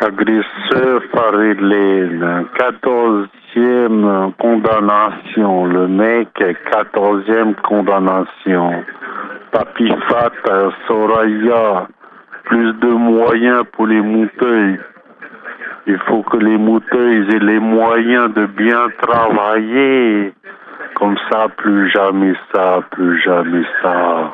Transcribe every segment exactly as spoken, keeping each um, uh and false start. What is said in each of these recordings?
Agresseur Faridlin, quatorzième condamnation. Le mec, quatorzième condamnation. Papi Fat, Soraya, plus de moyens pour les mouteuils. Il faut que les mouteuils aient les moyens de bien travailler. Comme ça, plus jamais ça, plus jamais ça.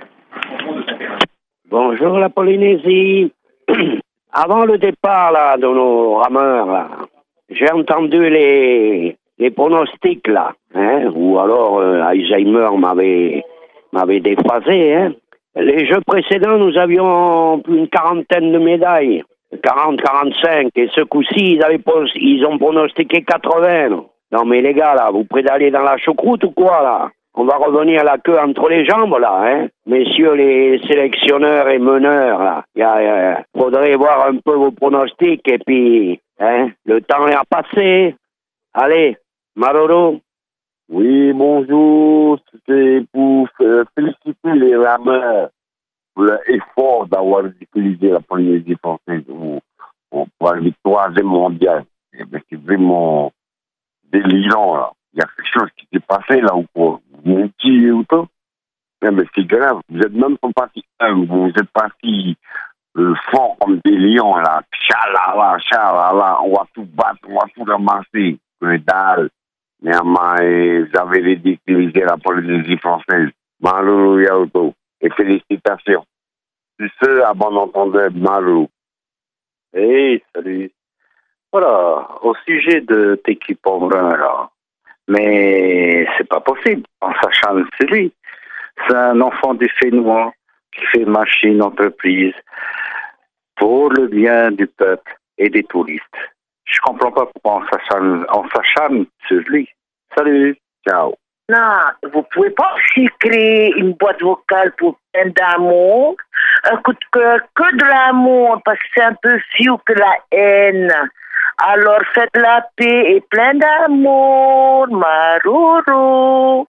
Bonjour la Polynésie. Avant le départ là, de nos rameurs, là, j'ai entendu les, les pronostics là, hein, ou alors euh, Alzheimer m'avait, m'avait déphasé. Hein. Les jeux précédents, nous avions plus une quarantaine de médailles, quarante, quarante-cinq, et ce coup-ci, ils, avaient, ils ont pronostiqué quatre-vingts. Non, non mais les gars, là, vous prêtez d'aller dans la choucroute ou quoi, là? On va revenir la queue entre les jambes, là, hein. Messieurs les sélectionneurs et meneurs, là. Il euh, faudrait voir un peu vos pronostics et puis, hein, le temps est à passer. Allez, Maroro. Oui, bonjour. C'est pour féliciter les rameurs pour l'effort d'avoir utilisé la Polynésie française pour, pour, pour la victoire des mondiales. C'est vraiment délirant, là. Il y a quelque chose qui s'est passé là ou quoi? Vous me tirez ou pas? Mais c'est grave. Vous êtes même pas parti humble. Vous êtes parti euh, fort comme des lions là. Tchalala, tchalala. On va tout battre, on va tout ramasser. Que dalle. Néanmoins, vous avez ridiculisé la Polynésie française. Malou Yaouto. Et félicitations. C'est ce, à bon entendeur, Malou. Hey, salut. Voilà, au sujet de Téki Pombrin là. Mais c'est pas possible. En sachant c'est lui. C'est un enfant du Fénois qui fait marcher une entreprise pour le bien du peuple et des touristes. Je comprends pas pourquoi on s'acharne, on s'acharne sur lui. Salut. Ciao. Non, vous pouvez pas aussi créer une boîte vocale pour plein d'amour, un coup de cœur, que de l'amour, parce que c'est un peu fiou que la haine. Alors faites la paix et plein d'amour, Maruru.